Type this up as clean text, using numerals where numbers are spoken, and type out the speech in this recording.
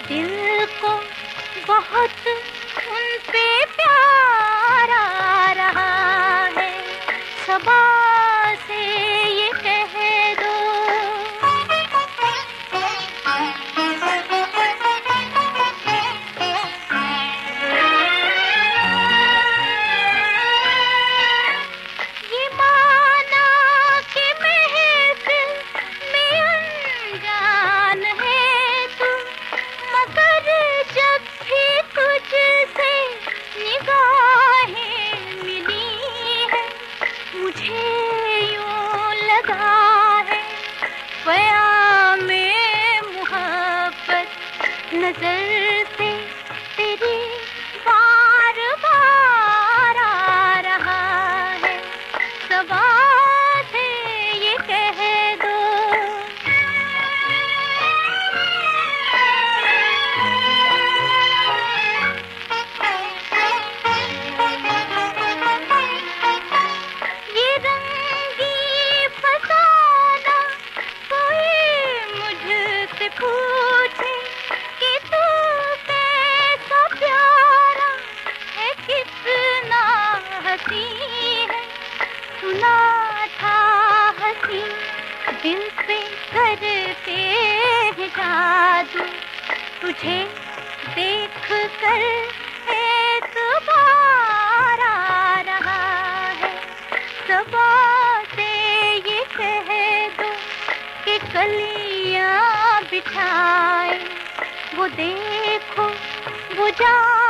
दिल को बहुत उन पे प्यार आ रहा है, सबा से ये कह दो। ये माना कि महफिल में अनजान है तू, मगर जब भी तुझसे निगाहें मिली है, मुझे यूं लगा है क़यामे मोहब्बत नजर से तेरी बार बार आ रहा है, सबा से ये कह दो। ये रंगी फसाना कोई मुझसे पूछे कि तू कैसा प्यारा है, कितना हंसी है। सुना था हंसी दिल पे करते हैं जादू, तुझे देख कर एतबार आ रहा है, सबा से ये कह दो कि कलियां बिछाए वो देखो वो जा